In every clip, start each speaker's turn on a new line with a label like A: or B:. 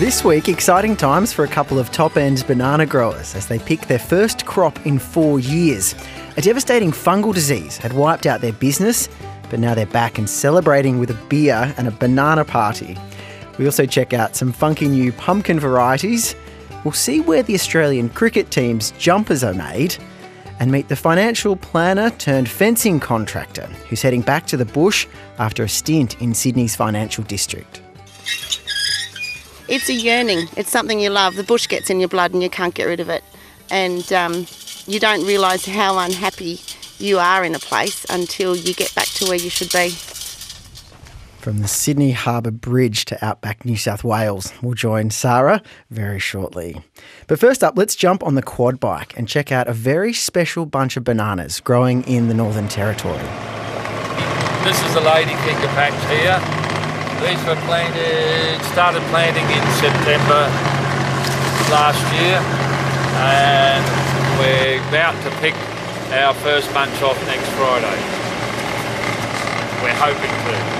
A: This week, exciting times for a couple of top-end banana growers as they pick their first crop in 4 years. A devastating fungal disease had wiped out their business, but now they're back and celebrating with a beer and a banana party. We also check out some funky new pumpkin varieties. We'll see where the Australian cricket team's jumpers are made and meet the financial planner turned fencing contractor who's heading back to the bush after a stint in Sydney's financial district.
B: It's a yearning. It's something you love. The bush gets in your blood and you can't get rid of it. And you don't realise how unhappy you are in a place until you get back to where you should be.
A: From the Sydney Harbour Bridge to outback New South Wales, we'll join Sarah very shortly. But first up, let's jump on the quad bike and check out a very special bunch of bananas growing in the Northern Territory.
C: This is the ladyfinger patch here. These were started planting in September last year, and we're about to pick our first bunch off next Friday. We're hoping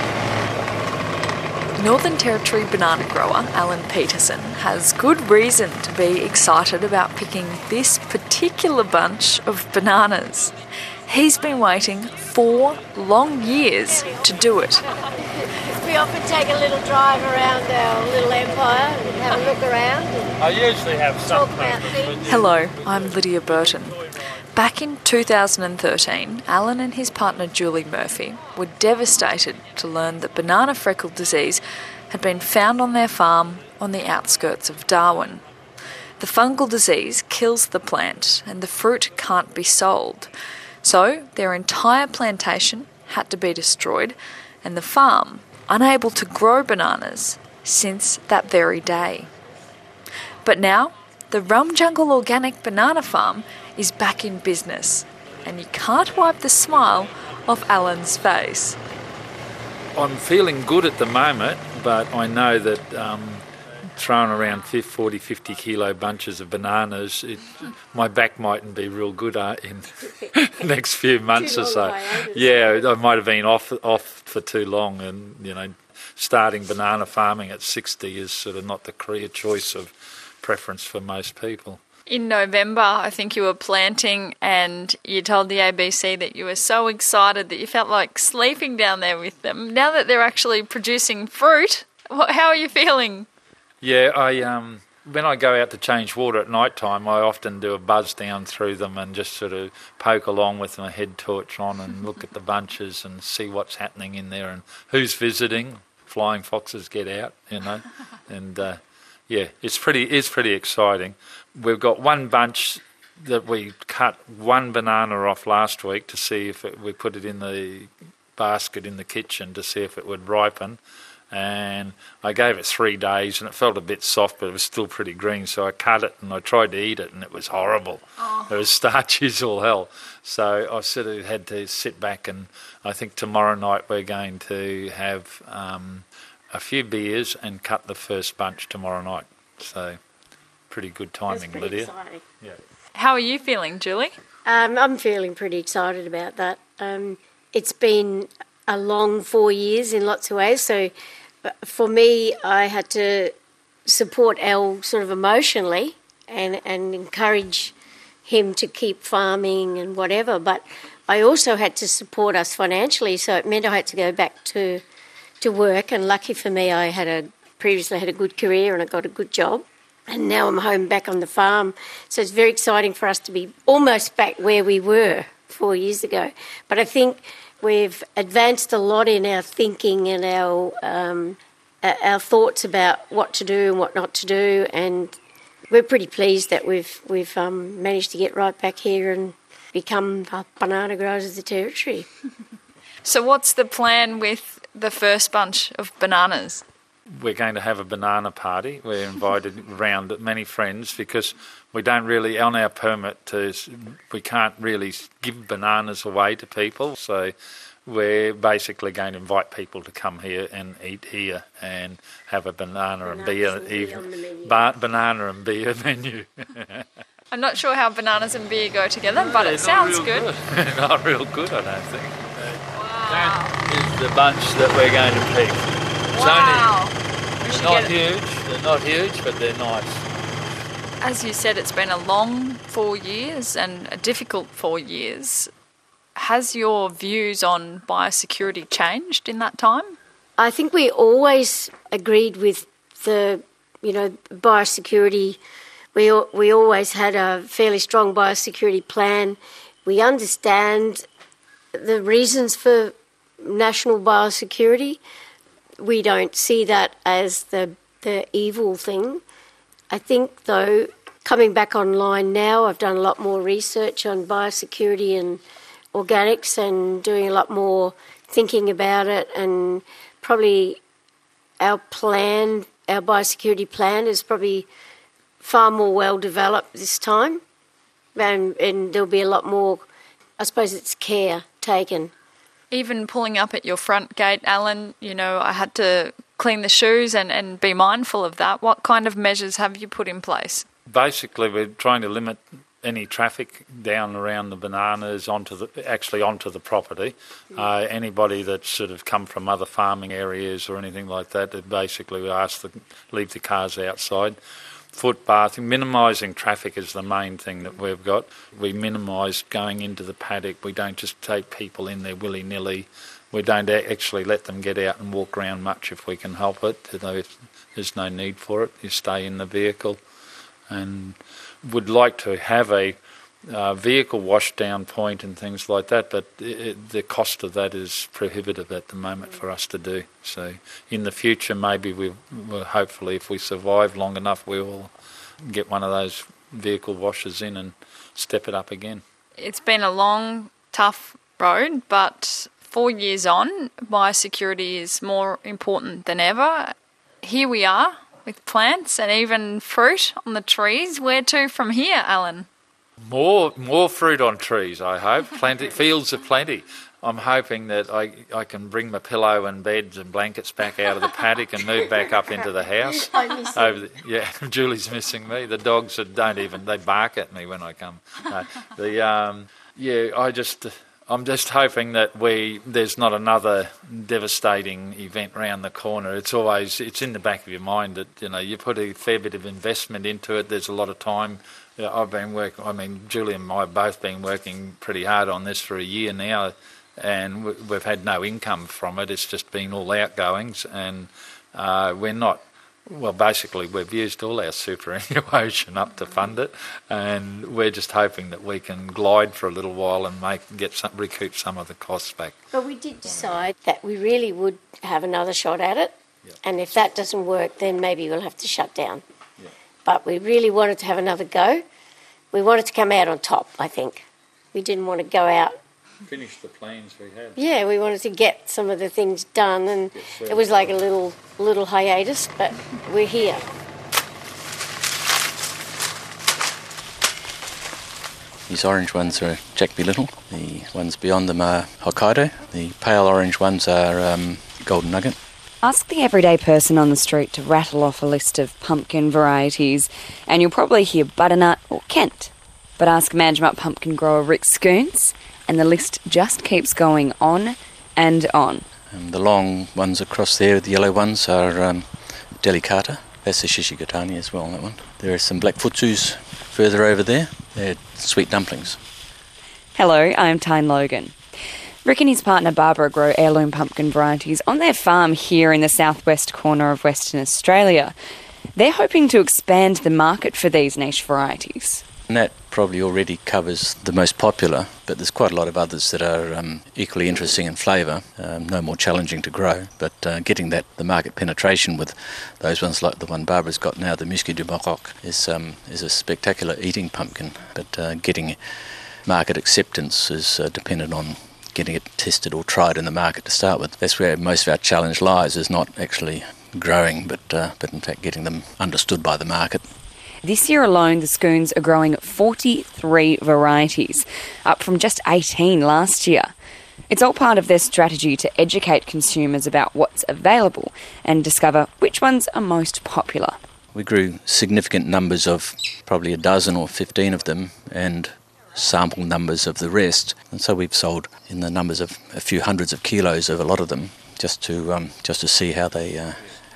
C: to.
D: Northern Territory banana grower Alan Peterson has good reason to be excited about picking this particular bunch of bananas. He's been waiting 4 long years to do it.
E: We often take a little drive around our little empire and have a look around.
C: I usually have some
D: Hello, I'm Lydia Burton. Back in 2013, Alan and his partner Julie Murphy were devastated to learn that banana freckle disease had been found on their farm on the outskirts of Darwin. The fungal disease kills the plant and the fruit can't be sold. So their entire plantation had to be destroyed and the farm unable to grow bananas since that very day. But now, the Rum Jungle Organic Banana Farm is back in business, and you can't wipe the smile off Alan's face.
C: I'm feeling good at the moment, but I know that throwing around 40, 50 kilo bunches of bananas, my back mightn't be real good in the next few months or so. Yeah, I might have been off for too long, and starting banana farming at 60 is sort of not the career choice of preference for most people.
D: In November, I think you were planting and you told the ABC that you were so excited that you felt like sleeping down there with them. Now that they're actually producing fruit, how are you feeling?
C: Yeah, when I go out to change water at night time, I often do a buzz down through them and just sort of poke along with my head torch on and look at the bunches and see what's happening in there and who's visiting. Flying foxes get out, and it's pretty exciting. We've got one bunch that we cut one banana off last week to see if we put it in the basket in the kitchen to see if it would ripen. And I gave it 3 days and it felt a bit soft, but it was still pretty green. So I cut it and I tried to eat it and it was horrible. Oh. It was starchy as all hell. So I sort of had to sit back, and I think tomorrow night we're going to have a few beers and cut the first bunch tomorrow night. So pretty good timing,
E: That's pretty
C: Lydia.
E: Exciting.
C: Yeah.
D: How are you feeling, Julie?
E: I'm feeling pretty excited about that. It's been a long 4 years in lots of ways. So for me, I had to support Al sort of emotionally and encourage him to keep farming and whatever. But I also had to support us financially, so it meant I had to go back to work. And lucky for me, I previously had a good career and I got a good job. And now I'm home back on the farm. So it's very exciting for us to be almost back where we were 4 years ago. But I think we've advanced a lot in our thinking and our thoughts about what to do and what not to do, and we're pretty pleased that we've managed to get right back here and become banana growers of the Territory.
D: So what's the plan with the first bunch of bananas?
C: We're going to have a banana party. We're invited around many friends because we don't really, on our permit, we can't really give bananas away to people. So we're basically going to invite people to come here and eat here and have a banana and beer banana and beer menu.
D: I'm not sure how bananas and beer go together, but it sounds good.
C: Not real good, I don't think.
D: Wow.
C: That is the bunch that we're going to pick.
D: Wow. Did you
C: Not
D: get it?
C: huge. They're not huge, but they're nice.
D: As you said, it's been a long 4 years and a difficult 4 years. Has your views on biosecurity changed in that time?
E: I think we always agreed with the, biosecurity. We always had a fairly strong biosecurity plan. We understand the reasons for national biosecurity. We don't see that as the evil thing. I think, though, coming back online now, I've done a lot more research on biosecurity and organics and doing a lot more thinking about it, and probably our biosecurity plan is probably far more well developed this time, and there'll be a lot more, I suppose it's care taken.
D: Even pulling up at your front gate, Alan, I had to clean the shoes and be mindful of that. What kind of measures have you put in place?
C: Basically, we're trying to limit any traffic down around the bananas onto the property. Anybody that's sort of come from other farming areas or anything like that, basically we ask to leave the cars outside. Footbathing, minimising traffic is the main thing that we've got. We minimise going into the paddock. We don't just take people in there willy-nilly. We don't actually let them get out and walk around much if we can help it. There's no need for it. You stay in the vehicle. And would like to have a vehicle washdown point and things like that, but the cost of that is prohibitive at the moment for us to do. So in the future, maybe we'll hopefully, if we survive long enough, we will get one of those vehicle washers in and step it up again.
D: It's been a long, tough road, but 4 years on, biosecurity is more important than ever. Here we are with plants and even fruit on the trees. Where to from here, Alan?
C: More fruit on trees, I hope. Plenty, fields of plenty. I'm hoping that I can bring my pillow and beds and blankets back out of the paddock and move back up into the house.
E: I miss you.
C: Julie's missing me. The dogs they bark at me when I come. I'm just hoping that there's not another devastating event round the corner. It's in the back of your mind that, you put a fair bit of investment into it. There's a lot of time. Julie and I have both been working pretty hard on this for a year now, and we've had no income from it. It's just been all outgoings, and basically we've used all our superannuation up to fund it, and we're just hoping that we can glide for a little while and recoup some of the costs back.
E: But we did decide that we really would have another shot at it,
C: Yep.
E: And if that doesn't work, then maybe we'll have to shut down.
C: Yep.
E: But we really wanted to have another go. We wanted to come out on top, I think. We didn't want to go out.
C: Finish the plans we had.
E: Yeah, we wanted to get some of the things done, and it was like a little hiatus, but we're here.
F: These orange ones are Jackby Little. The ones beyond them are Hokkaido. The pale orange ones are Golden Nugget.
G: Ask the everyday person on the street to rattle off a list of pumpkin varieties, and you'll probably hear butternut or Kent. But ask Manjimup pumpkin grower Rick Scoons, and the list just keeps going on and on.
F: The long ones across there, the yellow ones, are Delicata. That's the Shishigotani as well, that one. There are some black futsus further over there. They're sweet dumplings.
G: Hello, I'm Tyne Logan. Rick and his partner Barbara grow heirloom pumpkin varieties on their farm here in the southwest corner of Western Australia. They're hoping to expand the market for these niche varieties.
F: And that probably already covers the most popular, but there's quite a lot of others that are equally interesting in flavour, no more challenging to grow, but getting the market penetration with those ones like the one Barbara's got now, the Musky du Maroc, is a spectacular eating pumpkin, but getting market acceptance is dependent on getting it tested or tried in the market to start with. That's where most of our challenge lies, is not actually growing, but in fact getting them understood by the market.
G: This year alone, the Scoons are growing 43 varieties, up from just 18 last year. It's all part of their strategy to educate consumers about what's available and discover which ones are most popular.
F: We grew significant numbers of probably a dozen or 15 of them, and sample numbers of the rest, and so we've sold in the numbers of a few hundreds of kilos of a lot of them, just to see how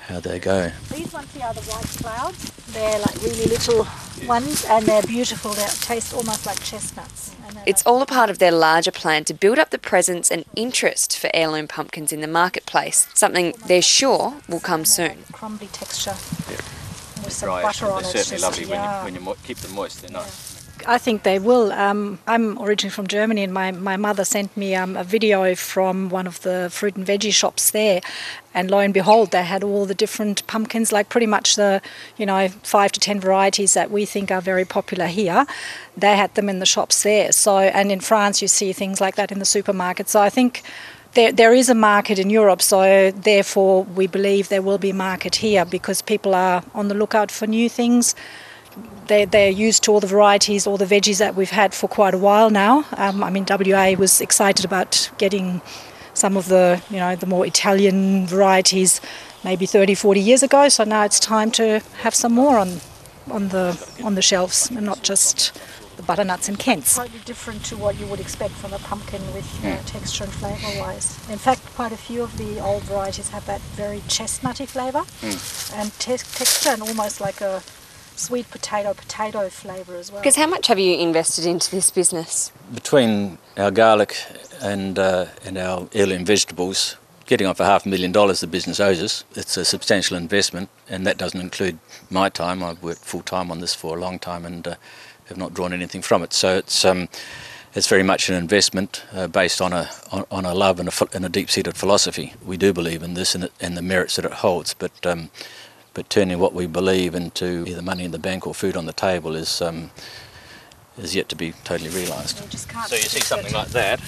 F: how they go.
H: These ones here are the white clouds. They're like really little ones and they're beautiful. They taste almost like chestnuts.
G: It's all a part of their larger plan to build up the presence and interest for heirloom pumpkins in the marketplace, something they're sure will come soon.
H: Crumbly texture.
F: Yeah.
H: With some butter on it.
F: They're certainly lovely when you keep them moist, they're nice.
H: I think they will. I'm originally from Germany, and my mother sent me a video from one of the fruit and veggie shops there, and lo and behold, they had all the different pumpkins, like pretty much the 5 to 10 varieties that we think are very popular here. They had them in the shops there. So, and in France, you see things like that in the supermarket. So I think there is a market in Europe. So therefore, we believe there will be a market here because people are on the lookout for new things. They're used to all the varieties, all the veggies that we've had for quite a while now. WA was excited about getting some of the, the more Italian varieties maybe 30, 40 years ago. So now it's time to have some more on the shelves and not just the butternuts and Kents. Slightly different to what you would expect from a pumpkin with texture and flavour-wise. In fact, quite a few of the old varieties have that very chestnutty flavour and texture, and almost like a sweet potato flavour as well.
G: Because how much have you invested into this business?
F: Between our garlic and our heirloom vegetables, getting on for $500,000 the business owes us. It's a substantial investment, and that doesn't include my time. I've worked full-time on this for a long time and have not drawn anything from it. So it's very much an investment based on a love and a deep-seated philosophy. We do believe in this and the merits that it holds, but turning what we believe into either money in the bank or food on the table is yet to be totally realised. So you see something like that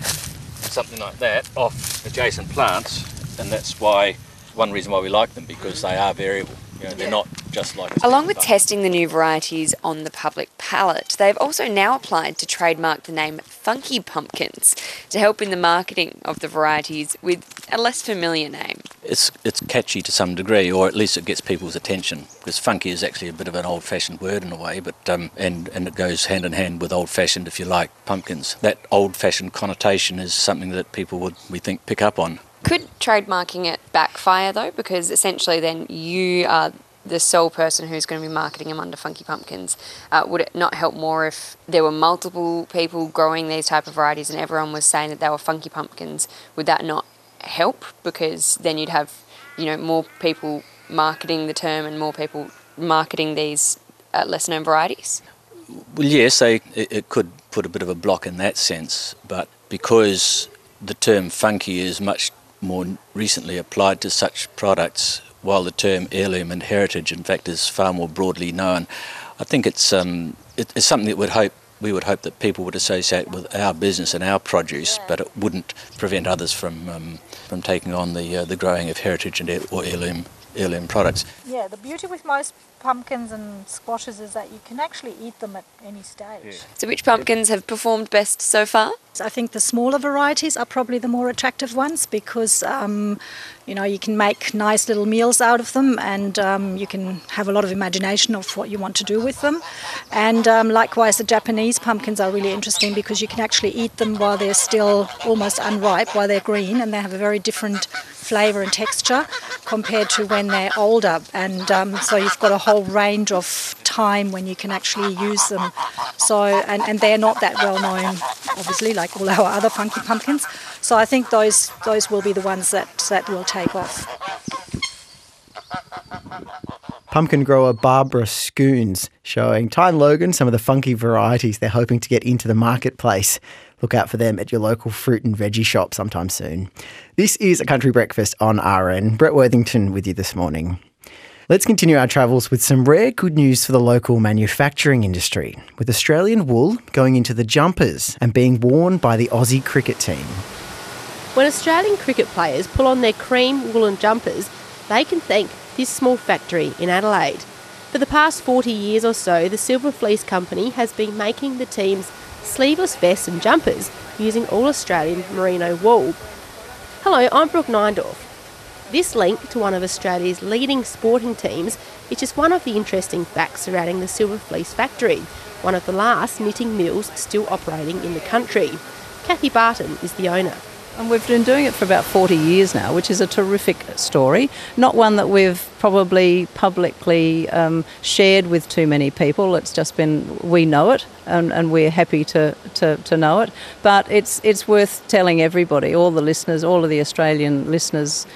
F: off adjacent plants, and that's one reason why we like them, because they are variable. They're not just like...
G: Along with testing the new varieties on the public palate, they've also now applied to trademark the name Funky Pumpkins to help in the marketing of the varieties with a less familiar name.
F: It's catchy to some degree, or at least it gets people's attention, because funky is actually a bit of an old-fashioned word in a way, but and it goes hand in hand with old-fashioned, if you like, pumpkins. That old-fashioned connotation is something that people would, we think, pick up on.
G: Could trademarking it backfire though? Because essentially then you are the sole person who's going to be marketing them under Funky Pumpkins. Would it not help more if there were multiple people growing these type of varieties and everyone was saying that they were Funky Pumpkins? Would that not help? Because then you'd have, more people marketing the term and more people marketing these lesser known varieties?
F: Well, yes, it could put a bit of a block in that sense, but because the term funky is much more recently applied to such products, while the term heirloom and heritage, in fact, is far more broadly known. I think it's something that we would hope that people would associate with our business and our produce, but it wouldn't prevent others from taking on the growing of heritage or heirloom products.
H: Yeah, the beauty with most pumpkins and squashes is that you can actually eat them at any stage. Yeah.
G: So which pumpkins have performed best so far?
H: I think the smaller varieties are probably the more attractive ones because, you can make nice little meals out of them, and you can have a lot of imagination of what you want to do with them. And likewise, the Japanese pumpkins are really interesting because you can actually eat them while they're still almost unripe, while they're green, and they have a very different flavour and texture compared to when they're older. And so you've got a whole range of time when you can actually use them. So and they're not that well known, obviously, like all our other funky pumpkins. So I think those will be the ones that will take off.
A: Pumpkin grower Barbara Scoons showing Ty and Logan some of the funky varieties they're hoping to get into the marketplace. Look out for them at your local fruit and veggie shop sometime soon. This is A Country Breakfast on RN. Brett Worthington with you this morning. Let's continue our travels with some rare good news for the local manufacturing industry, with Australian wool going into the jumpers and being worn by the Aussie cricket team.
I: When Australian cricket players pull on their cream woolen jumpers, they can thank this small factory in Adelaide. For the past 40 years or so, the Silver Fleece Company has been making the team's sleeveless vests and jumpers using all Australian merino wool. Hello, I'm Brooke Neindorf. This link to one of Australia's leading sporting teams is just one of the interesting facts surrounding the Silver Fleece factory, one of the last knitting mills still operating in the country. Kathy Barton is the owner.
J: And we've been doing it for about 40 years now, which is a terrific story. Not one that we've probably publicly shared with too many people. It's just been, we know it, and we're happy to know it. But it's worth telling everybody, all the listeners, all of the Australian listeners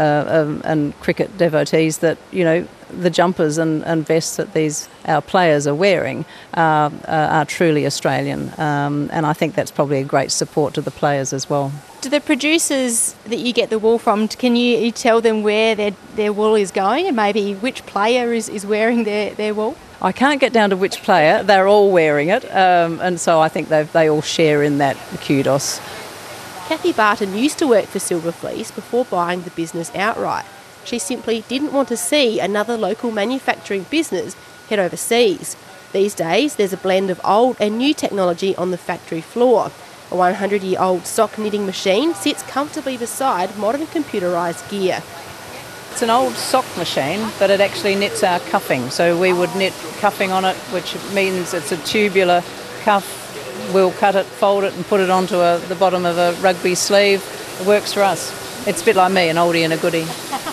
J: and cricket devotees, that, you know, the jumpers and vests that our players are wearing are truly Australian. And I think that's probably a great support to the players as well.
K: Do the producers that you get the wool from, can you tell them where their wool is going and maybe which player is wearing their wool?
J: I can't get down to which player. They're all wearing it. And so I think they all share in that kudos.
I: Kathy Barton used to work for Silver Fleece before buying the business outright. She simply didn't want to see another local manufacturing business head overseas. These days, there's a blend of old and new technology on the factory floor. A 100-year-old sock knitting machine sits comfortably beside modern computerised gear.
J: It's an old sock machine, but it actually knits our cuffing. So we would knit cuffing on it, which means it's a tubular cuff. We'll cut it, fold it and put it onto the bottom of a rugby sleeve. It works for us. It's a bit like me, an oldie and a goodie.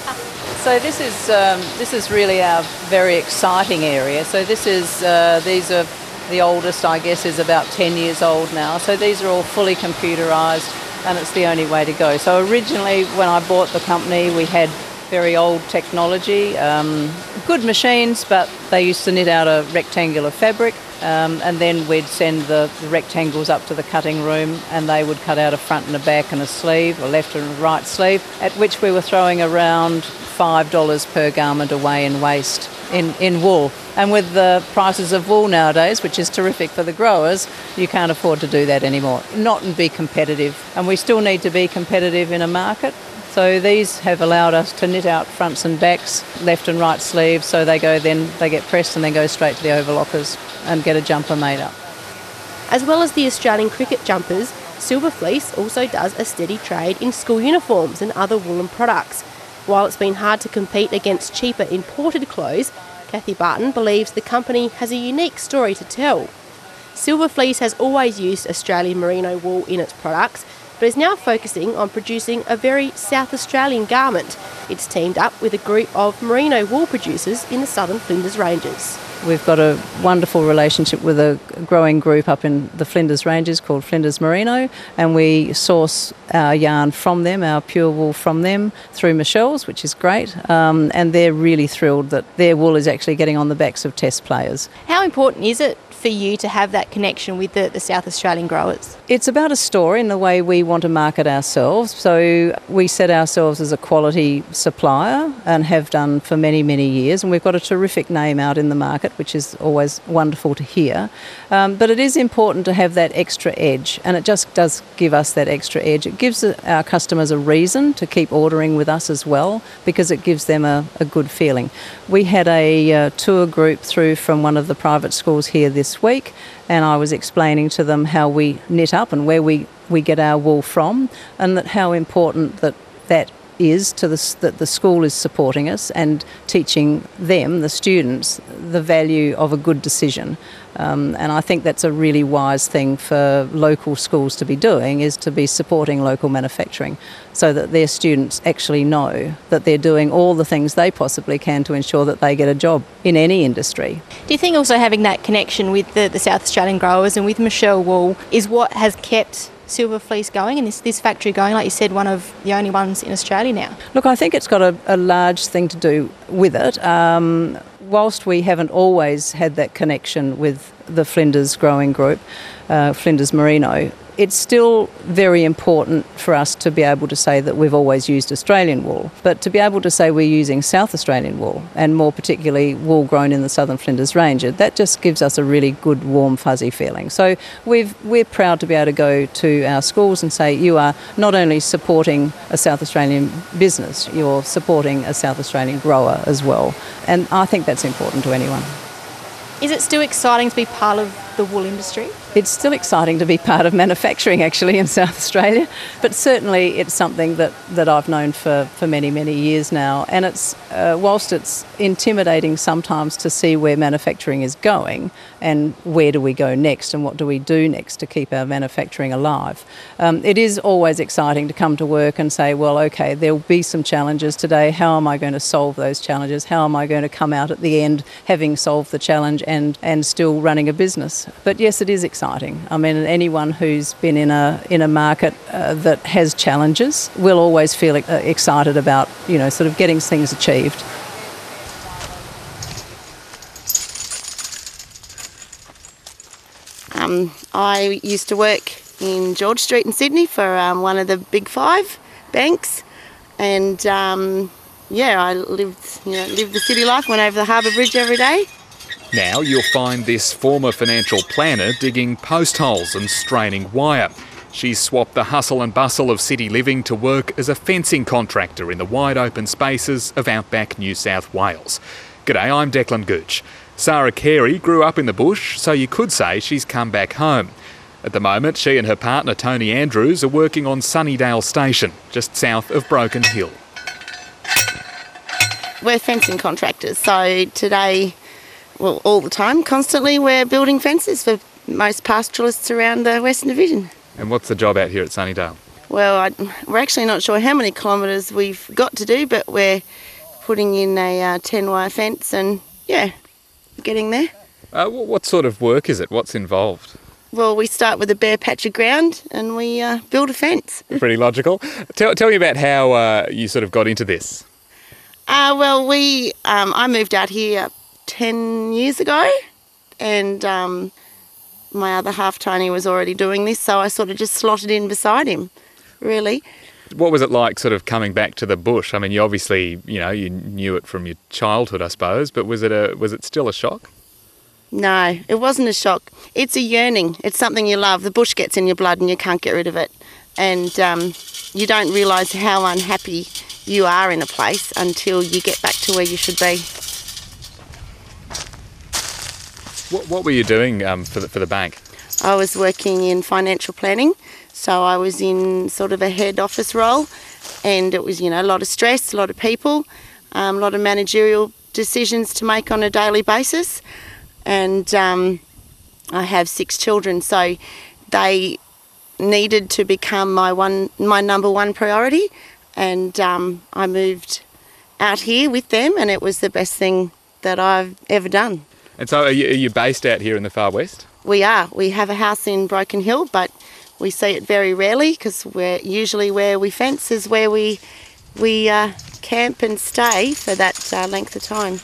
J: So this is really our very exciting area. So these are the oldest, I guess, is about 10 years old now. So these are all fully computerised, and it's the only way to go. So originally, when I bought the company, we had very old technology, good machines, but they used to knit out a rectangular fabric, and then we'd send the rectangles up to the cutting room, and they would cut out a front and a back and a sleeve, a left and a right sleeve, at which we were throwing around $5 per garment away in waste in wool. And with the prices of wool nowadays, which is terrific for the growers, you can't afford to do that anymore, not and be competitive. And we still need to be competitive in a market. So these have allowed us to knit out fronts and backs, left and right sleeves, so they get pressed and then go straight to the overlockers and get a jumper made up.
I: As well as the Australian cricket jumpers, Silver Fleece also does a steady trade in school uniforms and other woolen products. While it's been hard to compete against cheaper imported clothes, Kathy Barton believes the company has a unique story to tell. Silver Fleece has always used Australian merino wool in its products, but is now focusing on producing a very South Australian garment. It's teamed up with a group of merino wool producers in the southern Flinders Ranges.
J: We've got a wonderful relationship with a growing group up in the Flinders Ranges called Flinders Merino, and we source our yarn from them, our pure wool from them, through Michelle's, which is great, and they're really thrilled that their wool is actually getting on the backs of test players.
K: How important is it for you to have that connection with the South Australian growers?
J: It's about a story in the way we want to market ourselves. So we set ourselves as a quality supplier and have done for many, many years, and we've got a terrific name out in the market, which is always wonderful to hear. But it is important to have that extra edge, and it just does give us that extra edge. It gives our customers a reason to keep ordering with us as well, because it gives them a good feeling. We had a tour group through from one of the private schools here this week, and I was explaining to them how we knit up and where we get our wool from, and that how important that is to that the school is supporting us and teaching them, the students, the value of a good decision. And I think that's a really wise thing for local schools to be doing, is to be supporting local manufacturing so that their students actually know that they're doing all the things they possibly can to ensure that they get a job in any industry.
K: Do you think also having that connection with the South Australian growers and with Michelle Wool is what has kept Silver Fleece going and this factory going, like you said, one of the only ones in Australia now?
J: Look, I think it's got a large thing to do with it. Whilst we haven't always had that connection with the Flinders growing group, Flinders Merino, it's still very important for us to be able to say that we've always used Australian wool, but to be able to say we're using South Australian wool, and more particularly wool grown in the southern Flinders Range, that just gives us a really good, warm, fuzzy feeling. So we're proud to be able to go to our schools and say, you are not only supporting a South Australian business, you're supporting a South Australian grower as well. And I think that's important to anyone.
K: Is it still exciting to be part of the wool industry?
J: It's still exciting to be part of manufacturing actually in South Australia, but certainly it's something that I've known for many, many years now. And it's whilst it's intimidating sometimes to see where manufacturing is going and where do we go next and what do we do next to keep our manufacturing alive, it is always exciting to come to work and say, well, okay, there'll be some challenges today. How am I going to solve those challenges? How am I going to come out at the end having solved the challenge and still running a business? But yes, it is exciting. I mean, anyone who's been in a market that has challenges will always feel excited about, sort of getting things achieved.
B: I used to work in George Street in Sydney for one of the big five banks, and I lived the city life, went over the Harbour Bridge every day.
L: Now you'll find this former financial planner digging post holes and straining wire. She's swapped the hustle and bustle of city living to work as a fencing contractor in the wide open spaces of outback New South Wales. G'day, I'm Declan Gooch. Sarah Carey grew up in the bush, so you could say she's come back home. At the moment, she and her partner Tony Andrews are working on Sunnydale Station, just south of Broken Hill.
B: We're fencing contractors, so today, well, all the time, constantly, we're building fences for most pastoralists around the Western Division.
L: And what's the job out here at Sunnydale?
B: Well, we're actually not sure how many kilometres we've got to do, but we're putting in a 10-wire fence and, getting there.
L: What sort of work is it? What's involved?
B: Well, we start with a bare patch of ground and we build a fence.
L: Pretty logical. Tell me about how you sort of got into this.
B: I moved out here 10 years ago, and my other half, Tony, was already doing this, so I sort of just slotted in beside him, really.
L: What was it like sort of coming back to the bush? I mean, you obviously, you knew it from your childhood, I suppose, but was it still a shock?
B: No, it wasn't a shock. It's a yearning. It's something you love. The bush gets in your blood and you can't get rid of it. And you don't realise how unhappy you are in a place until you get back to where you should be.
L: What were you doing for the bank?
B: I was working in financial planning, so I was in sort of a head office role, and it was, a lot of stress, a lot of people, a lot of managerial decisions to make on a daily basis, and I have 6 children, so they needed to become my number one priority, and I moved out here with them, and it was the best thing that I've ever done.
L: And so are you based out here in the far west?
B: We are. We have a house in Broken Hill, but we see it very rarely because we're usually where we fence is where we camp and stay for that length of time.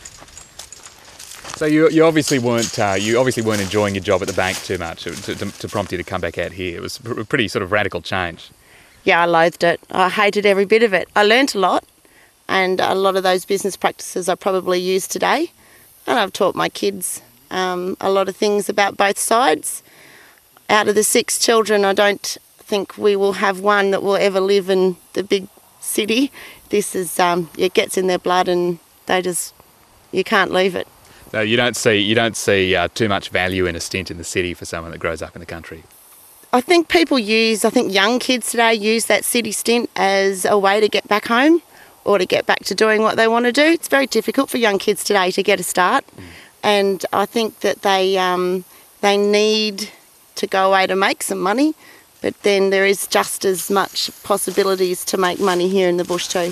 L: So you obviously weren't enjoying your job at the bank too much to prompt you to come back out here. It was a pretty sort of radical change.
B: Yeah, I loathed it. I hated every bit of it. I learnt a lot, and a lot of those business practices I probably use today. And I've taught my kids a lot of things about both sides. Out of the 6 children, I don't think we will have one that will ever live in the big city. This is, it gets in their blood, and you can't leave it.
L: So you don't see too much value in a stint in the city for someone that grows up in the country.
B: I think young kids today use that city stint as a way to get back home or to get back to doing what they want to do. It's very difficult for young kids today to get a start, and I think that they need to go away to make some money, but then there is just as much possibilities to make money here in the bush too.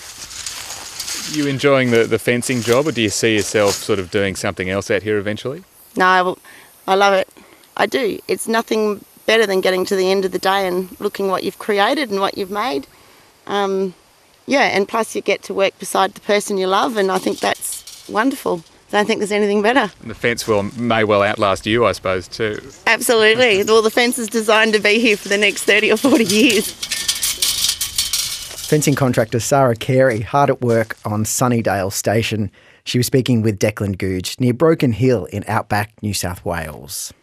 L: You enjoying the fencing job, or do you see yourself sort of doing something else out here eventually?
B: No, I love it. I do. It's nothing better than getting to the end of the day and looking what you've created and what you've made. And plus you get to work beside the person you love, and I think that's wonderful. I don't think there's anything better.
L: And the fence may well outlast you, I suppose, too.
B: Absolutely. Well, the fence is designed to be here for the next 30 or 40 years.
A: Fencing contractor Sarah Carey, hard at work on Sunnydale Station. She was speaking with Declan Gooch near Broken Hill in outback New South Wales.